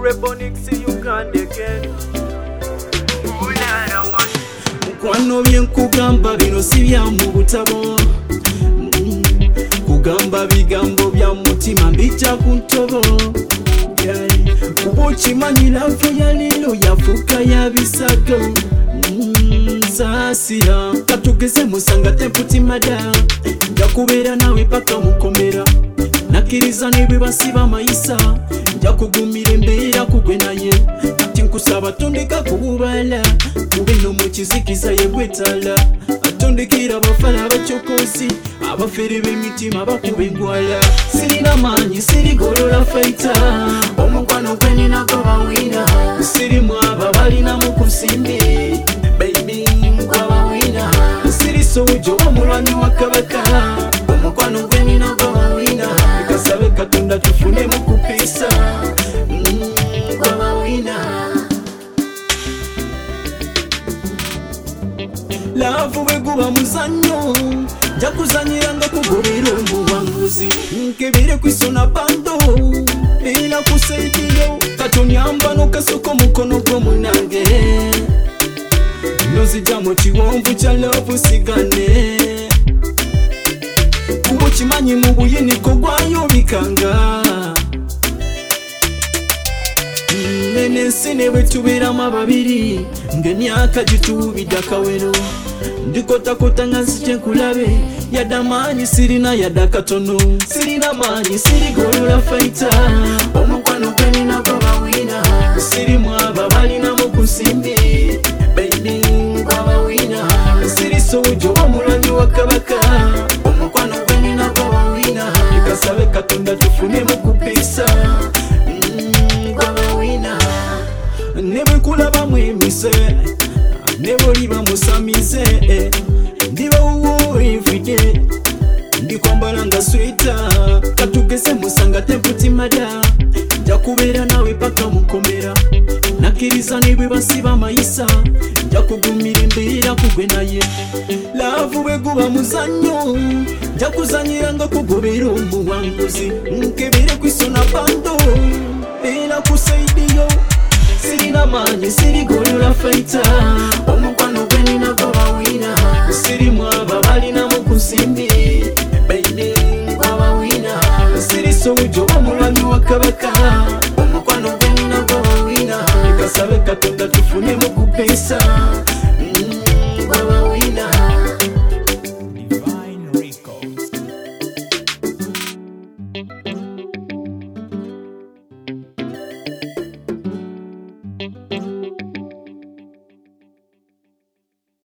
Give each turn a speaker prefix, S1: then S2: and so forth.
S1: Rebonix, you can't again.
S2: Mukwano byenkugamba bino si bya mu butabo. Kugamba bigambo bya mutima mbijja ku ntobo. Kuba okimanyi laavu ya leero yafuuka ya bisago. Saasira katugeze musanga temputimada. Nja kubeera naawe paka mukomera. Nakkiriza n'ebibasiba mayisa. Nja kugumira embeera kugwe naye. Kati nkusaba tondeka kububala. Kube no mu kizikiza ye bwetala. Atondekera abafala abacokozi. Abafere b'emitima bakuba engwala. Sirina maanyi sirigolola faita. Omukwano gwe nina gwe bawina. Sirimu abo balinamu ku nsimbi. Baby gwe bawina. Siri sojo omulwanyi wa kabaka. Omukwano gwe nina gwe bawina. Kasabe Katonda tufune mu kupisa. Gwe bawina. Laavu bwe guba muzannyo. Nja kuzanyiranga kugobera omuwanguzi. Nkebere kwisona bando. Era kusaidiyo. Katonyamba n'okasuka omukono gw'omunange. Nozija mu kiwonvu kya love sigane. Kuba okimanyi mu buyiniko gwayo bikanga. N'ensi ne bwe tubeeramu ababiri. Ng'emyaka gituubidde akawero. Ndikotakota nga nzije nkulabe. Yadde amaanyi sirina yadde akatono. Sirina maanyi sirigolola faita. Omukwano gwe nina gwe bawina. Sirimu abo balinamu ku nsimbi. Baby gwe bawina. Siri sojo omulwanyi wa kabaka. Omukwano gwe nina gwe bawina. Kasabe Katonda tufune mu kupisa. Gwe bawina. Ne bwe nkulabamu emise. Ne bw'oliba musamize. Ndiba wuwo everyday. Ndikwambala nga sweta. Katugeze musanga temputimada. Nja kubeera naawe paka mukomera. Nakkiriza ne bwe basiba mayisa. Nja kugumira embeera kugwe naye. Laavu bwe guba muzannyo. Nja kuzanyiranga kugobera omuwanguzi. Nkebere kwisona bando. Era kusaidiyo. Sirina maanyi sirigolola faita. Omukwano gwe nina gwe bawina. Sirimu abo balinamu ku nsimbi. Baby gwe bawina. Siri sojo omulwanyi wa kabaka. Omukwano gwe nina gwe bawina. Kasabe Katonda tufune mu kupesa.